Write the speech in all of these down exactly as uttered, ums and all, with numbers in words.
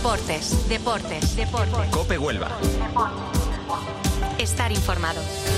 Deportes, deportes, deportes. COPE Huelva. Estar informado.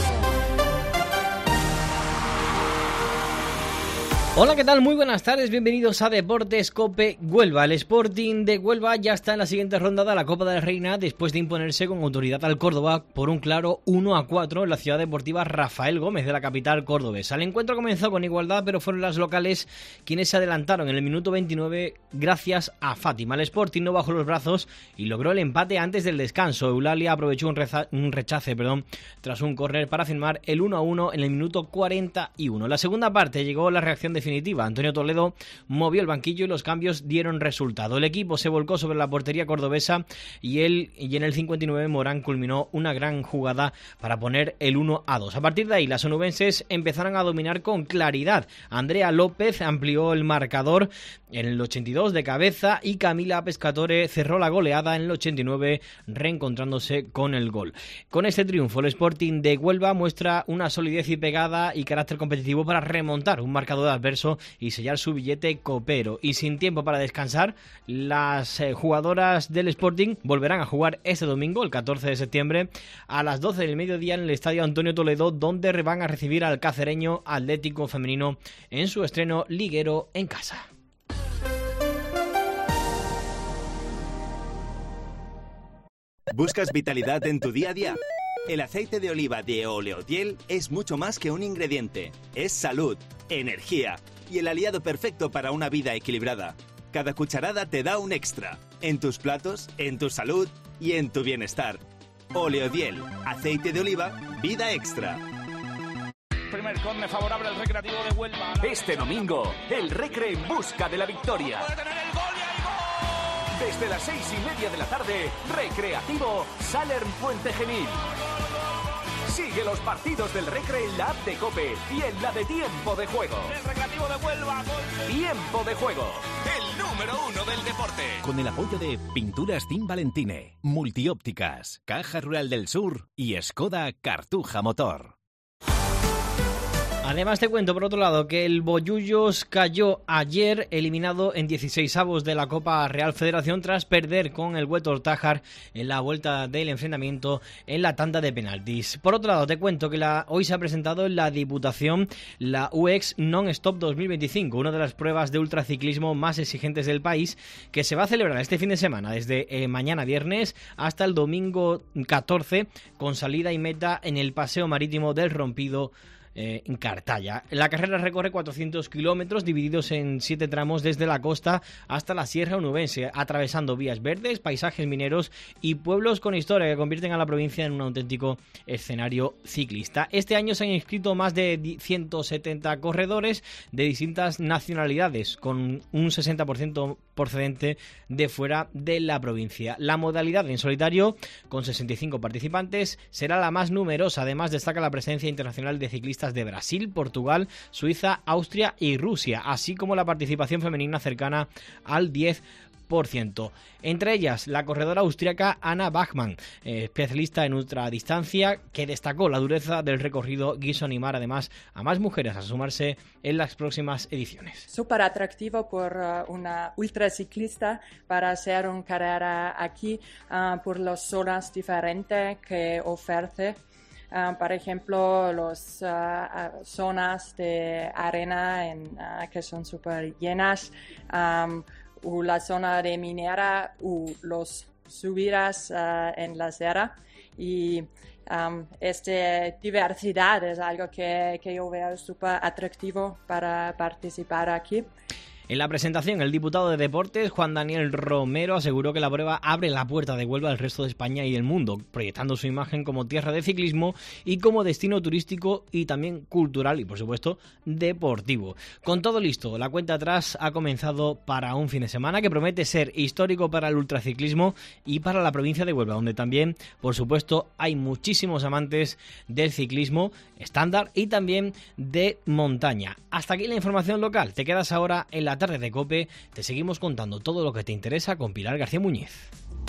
Hola, ¿qué tal? Muy buenas tardes, bienvenidos a Deportes COPE Huelva. El Sporting de Huelva ya está en la siguiente ronda de la Copa de la Reina después de imponerse con autoridad al Córdoba por un claro uno a cuatro en la ciudad deportiva Rafael Gómez de la capital cordobesa. El encuentro comenzó con igualdad, pero fueron las locales quienes se adelantaron en el minuto veintinueve gracias a Fátima. El Sporting no bajó los brazos y logró el empate antes del descanso. Eulalia aprovechó un, reza, un rechace perdón, tras un córner para firmar el uno a uno en el minuto cuarenta y uno. En la segunda parte llegó la reacción de definitiva. Antonio Toledo movió el banquillo y los cambios dieron resultado. El equipo se volcó sobre la portería cordobesa y, él, y en el cincuenta y nueve Morán culminó una gran jugada para poner el uno a dos. A partir de ahí las onubenses empezaron a dominar con claridad. Andrea López amplió el marcador en el ochenta y dos de cabeza y Camila Pescatore cerró la goleada en el ochenta y nueve reencontrándose con el gol. Con este triunfo el Sporting de Huelva muestra una solidez y pegada y carácter competitivo para remontar un marcador adverso y sellar su billete copero. Y sin tiempo para descansar, las eh, jugadoras del Sporting volverán a jugar este domingo, el catorce de septiembre, a las doce del mediodía en el Estadio Antonio Toledo, donde van a recibir al cacereño Atlético Femenino en su estreno liguero en casa. ¿Buscas vitalidad en tu día a día? El aceite de oliva de Oleodiel es mucho más que un ingrediente. Es salud, energía y el aliado perfecto para una vida equilibrada. Cada cucharada te da un extra. En tus platos, en tu salud y en tu bienestar. Oleodiel, aceite de oliva, vida extra. Primer córner favorable al Recreativo de Huelva. Este domingo, el Recre en busca de la victoria. Puede tener el gol y hay gol. Desde las seis y media de la tarde, Recreativo Salern Puente Genil. Sigue los partidos del Recre en la app de COPE y en la de Tiempo de Juego. El Recreativo de Huelva, gol. Tiempo de Juego. El número uno del deporte. Con el apoyo de Pinturas Team Valentine, Multiópticas, Caja Rural del Sur y Skoda Cartuja Motor. Además te cuento, por otro lado, que el Bollullos cayó ayer eliminado en dieciseisavos de la Copa Real Federación tras perder con el Huetor Tájar en la vuelta del enfrentamiento en la tanda de penaltis. Por otro lado, te cuento que la, hoy se ha presentado en la Diputación la U E X Non-Stop dos mil veinticinco, una de las pruebas de ultraciclismo más exigentes del país, que se va a celebrar este fin de semana, desde eh, mañana viernes hasta el domingo catorce, con salida y meta en el Paseo Marítimo del Rompido, Eh, en Cartaya. La carrera recorre cuatrocientos kilómetros divididos en siete tramos desde la costa hasta la Sierra Onubense, atravesando vías verdes, paisajes mineros y pueblos con historia que convierten a la provincia en un auténtico escenario ciclista. Este año se han inscrito más de ciento setenta corredores de distintas nacionalidades, con un sesenta por ciento procedente de fuera de la provincia. La modalidad en solitario, con sesenta y cinco participantes, será la más numerosa. Además, destaca la presencia internacional de ciclistas de Brasil, Portugal, Suiza, Austria y Rusia, así como la participación femenina cercana al diez por ciento. Entre ellas, la corredora austríaca Anna Bachmann, eh, especialista en ultradistancia, que destacó la dureza del recorrido, quiso animar además a más mujeres a sumarse en las próximas ediciones. Súper atractivo por uh, una ultraciclista para hacer una carrera aquí uh, por las zonas diferentes que ofrece. Uh, por ejemplo, las uh, uh, zonas de arena en, uh, que son súper llenas, um, o la zona de minera, o los subidas uh, en la sierra. Y um, esta diversidad es algo que, que yo veo súper atractivo para participar aquí. En la presentación, el diputado de Deportes, Juan Daniel Romero, aseguró que la prueba abre la puerta de Huelva al resto de España y del mundo, proyectando su imagen como tierra de ciclismo y como destino turístico y también cultural y, por supuesto, deportivo. Con todo listo, la cuenta atrás ha comenzado para un fin de semana que promete ser histórico para el ultraciclismo y para la provincia de Huelva, donde también, por supuesto, hay muchísimos amantes del ciclismo estándar y también de montaña. Hasta aquí la información local. Te quedas ahora en la tarde de COPE. Te seguimos contando todo lo que te interesa con Pilar García Muñiz.